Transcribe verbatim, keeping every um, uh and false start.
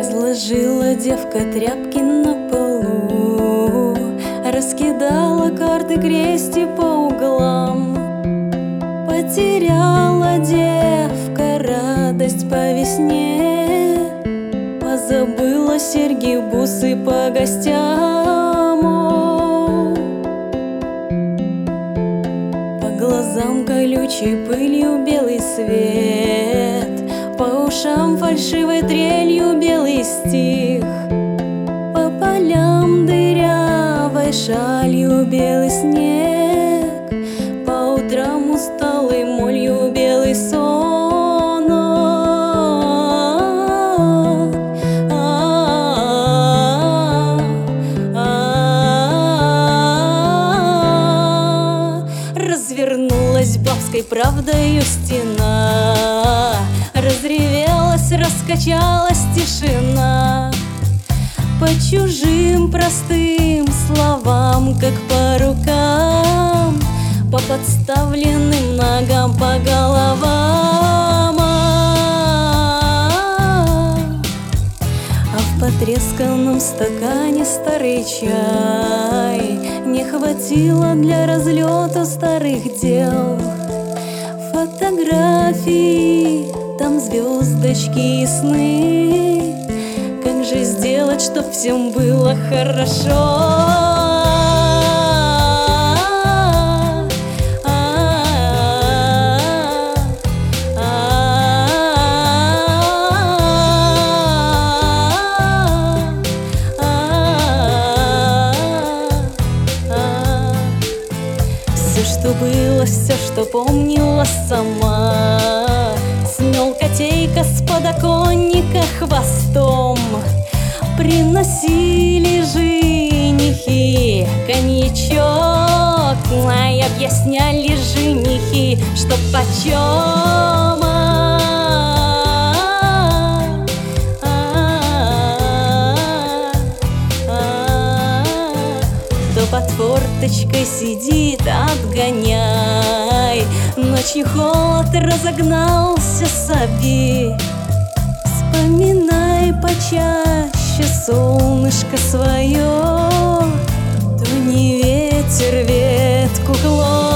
Разложила девка тряпки на полу, раскидала карты крести по углам. Потеряла девка радость по весне, позабыла серьги, бусы по гостям. О, по глазам колючей пылью белый свет, по ушам фальшивой трелью белый стих, по полям дырявой шалью белый снег, по утрам усталой молью белый сон. Развернулась бабской правдою стена, разревелась, раскачалась тишина. По чужим простым словам, как по рукам, по подставленным ногам, по головам. А в потресканном стакане старый чай не хватило для разлета старых дел. Фотографии, там звездочки и сны. Как же сделать, чтоб всем было хорошо? Все, что было, все, что помнила сама, смел котейка с подоконника хвостом. Приносили женихи коньячок, а и объясняли женихи, что почем. Кто под форточкой сидит, отгоняй, ночью холод разогнался соби. Вспоминай почаще солнышко свое, то не ветер ветку клонит.